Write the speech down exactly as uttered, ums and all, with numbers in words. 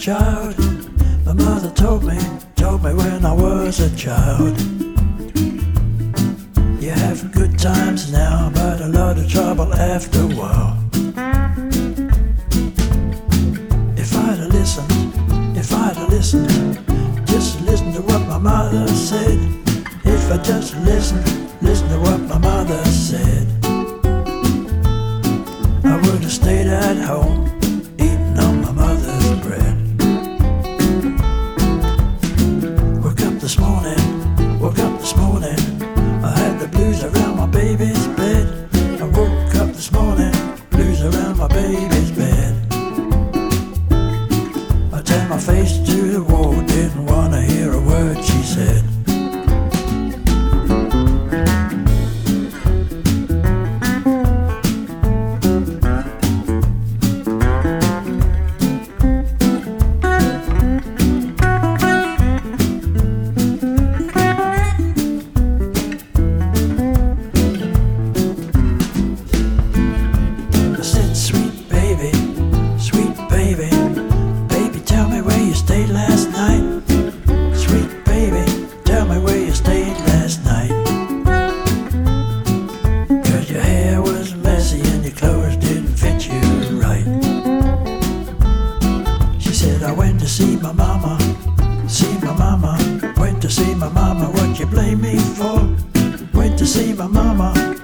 child. My mother told me, told me when I was a child. You have good times now, but a lot of trouble after a while. If I'd have listened, if I'd have listened, just listen to what my mother said. If I just listened, listen to what my mother said, I would have stayed at home, eating on my mother's bread. Woke up this morning, woke up this morning, I had the blues around my baby's bed. I woke up this morning, blues around my baby's bed. I turned my face to the wall, didn't want to hear a word she said. Stayed last night, sweet baby, tell me where you stayed last night. Cause your hair was messy and your clothes didn't fit you right. She said, I went to see my mama, see my mama, went to see my mama, what you blame me for? Went to see my mama,